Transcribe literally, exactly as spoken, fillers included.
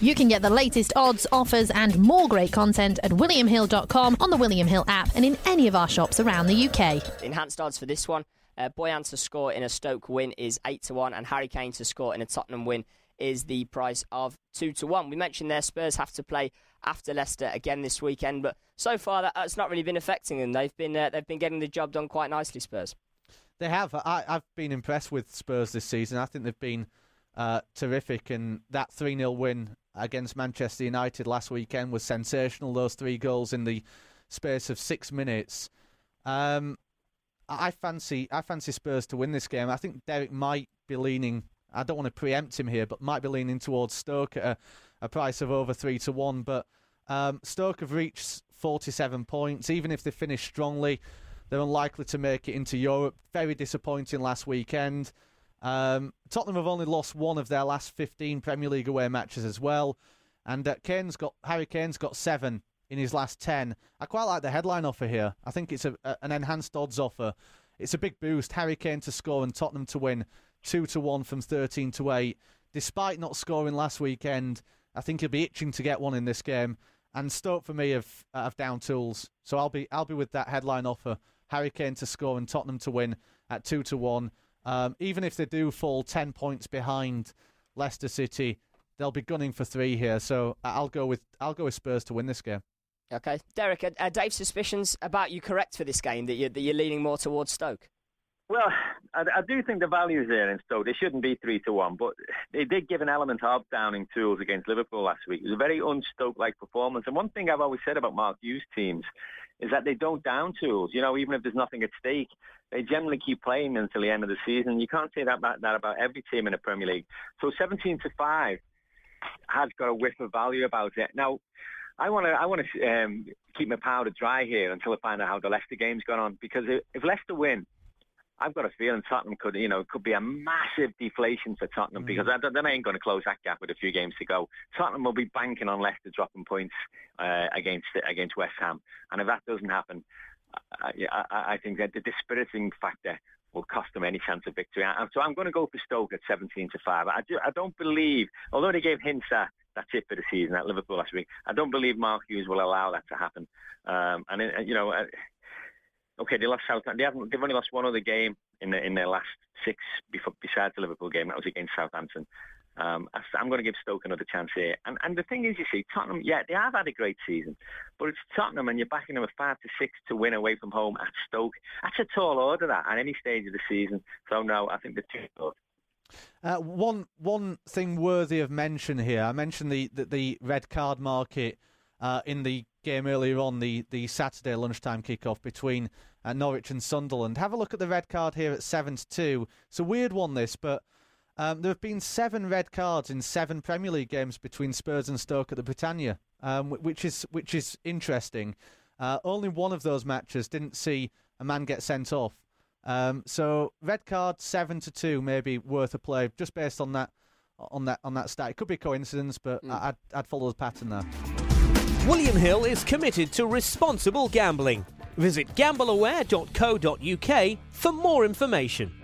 You can get the latest odds, offers and more great content at william hill dot com, on the William Hill app and in any of our shops around the U K. Enhanced odds for this one. Uh, Boyan to score in a Stoke win is eight to one, and Harry Kane to score in a Tottenham win is the price of two to one. We mentioned their Spurs have to play after Leicester again this weekend, but so far that, that's not really been affecting them. They've been uh, they've been getting the job done quite nicely, Spurs. They have. I, I've been impressed with Spurs this season. I think they've been uh, terrific, and that three nil win against Manchester United last weekend was sensational. Those three goals in the space of six minutes. Um, I fancy I fancy Spurs to win this game. I think Derek might be leaning, I don't want to preempt him here, but might be leaning towards Stoke at a, a price of over three to one. But um, Stoke have reached forty-seven points. Even if they finish strongly, they're unlikely to make it into Europe. Very disappointing last weekend. Um, Tottenham have only lost one of their last fifteen Premier League away matches as well, and uh, Kane's got Harry Kane's got seven in his last ten. I quite like the headline offer here. I think it's a, a, an enhanced odds offer. It's a big boost. Harry Kane to score and Tottenham to win, two to one from thirteen to eight. Despite not scoring last weekend, I think he'll be itching to get one in this game. And Stoke for me have have down tools, so I'll be I'll be with that headline offer. Harry Kane to score and Tottenham to win at two to one. Um, even if they do fall ten points behind Leicester City, they'll be gunning for three here. So I'll go with I'll go with Spurs to win this game. Okay, Derek, are, are Dave's suspicions about you correct for this game, that you're, that you're leaning more towards Stoke? Well, I, I do think the value is there in Stoke. They shouldn't be three to one, but they did give an element of downing tools against Liverpool last week. It was a very un-Stoke-like performance. And one thing I've always said about Mark Hughes' teams is that they don't down tools. You know, even if there's nothing at stake, they generally keep playing until the end of the season. You can't say that about, that about every team in the Premier League. So seventeen to five has got a whiff of value about it. Now, I want to I want to um, keep my powder dry here until I find out how the Leicester game's gone on, because if, if Leicester win, I've got a feeling Tottenham could, you know, could be a massive deflation for Tottenham, mm. because they ain't going to close that gap with a few games to go. Tottenham will be banking on Leicester dropping points uh, against against West Ham, and if that doesn't happen, I, I, I think that the dispiriting factor will cost them any chance of victory. So I'm going to go for Stoke at seventeen to five. I, do, I don't believe, although they gave hints that that's it for the season at Liverpool last week, I don't believe Mark Hughes will allow that to happen. Um, and it, you know. Uh, Okay, they lost Southampton. They haven't. They've only lost one other game in the, in their last six before, besides the Liverpool game. That was against Southampton. Um, I'm going to give Stoke another chance here. And and the thing is, you see, Tottenham, yeah, they have had a great season, but it's Tottenham, and you're backing them with five to six to win away from home at Stoke. That's a tall order, that, at any stage of the season. So no, I think they're too good. Uh, one one thing worthy of mention here. I mentioned the the, the red card market uh, in the game earlier on, the, the Saturday lunchtime kickoff between uh, Norwich and Sunderland. Have a look at the red card here at seven to two. It's a weird one, this, but um, there have been seven red cards in seven Premier League games between Spurs and Stoke at the Britannia, um, which is which is interesting. Uh, only one of those matches didn't see a man get sent off. Um, so red card seven to two, maybe worth a play just based on that on that on that stat. It could be a coincidence, but mm. I'd I'd follow the pattern there. William Hill is committed to responsible gambling. Visit gamble aware dot co dot uk for more information.